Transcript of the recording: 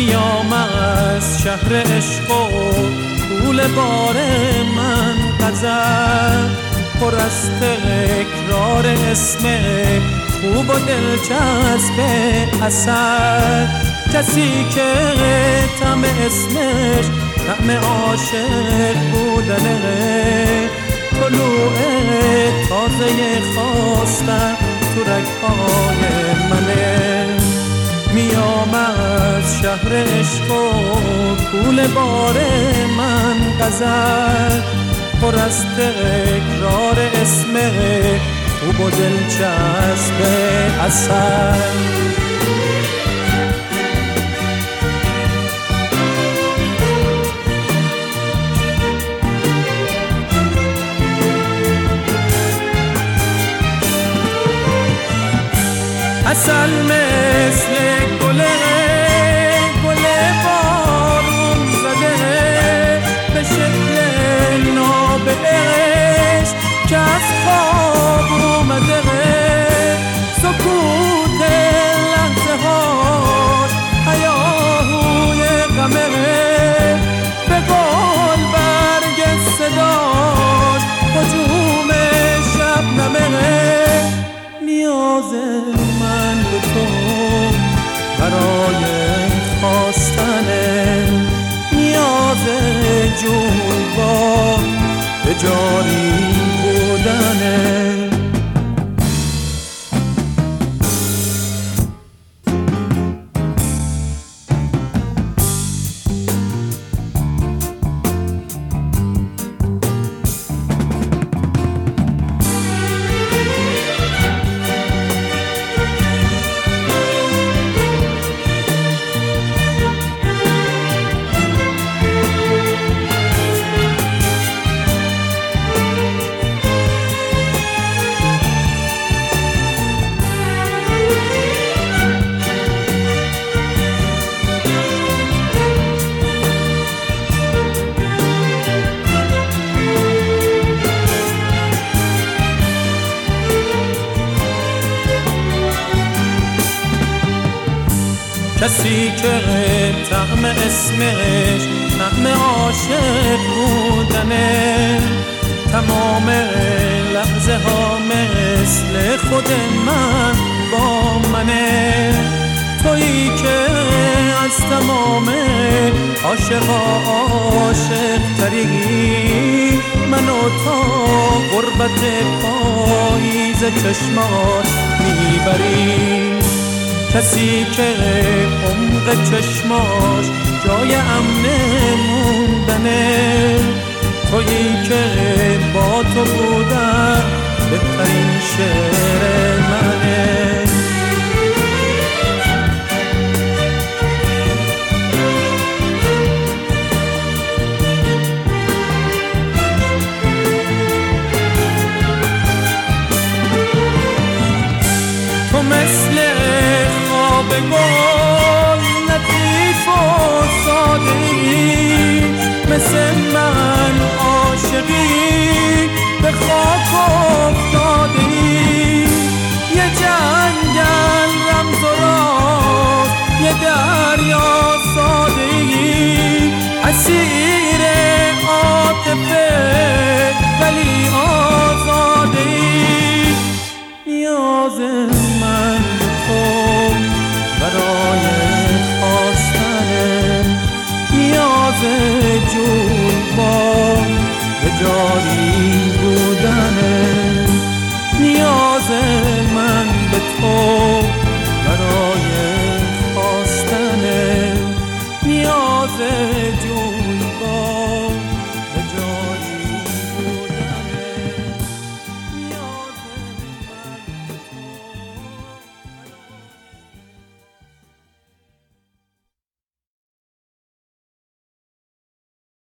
میام از شهر عشق و طول بار من غزل پر از تکرار اسم خوب و دلچسب اثر، کسی که طعم اسمش طعم عاشق بودنه، طلوع تازه خواستن تو رگ‌های منه. میام از شهر عشق و طول بار من غزل پر از تکرار اسم خوب و دلچسب اثر. عسل مثل گل بارون زده به شکل ناب عشق که از خواب اومده، سکوت لحظه هاش هیاهوی غمه، به قول برگ صداش هجوم شبنمه. نیاز من به تو برای خواستنه، نیاز جون با به جاری بودنه. کسی که طعم اسمش طعم عاشق بودنه، تمام لحظه ها مثل خود من با منه. تویی که از تمام عاشقا عاشق تری، منو تا غربت پاییز چشمات میبری. کسی که عمق چشماش جای امن موندنه، تویی که با تو بودن بهترین شعر منه. تو مثل خواب گل لطیف و ساده‌ای، مثل من عاشقی به خاک افتاده‌ای. یه جنگل رمز و راز، یه دریا ساده‌ای، اسیر عاطفه ولی آزاده‌ای. نیاز من تو برای خواستنه، نیاز جون با به جاری بودنه. نیاز من به تو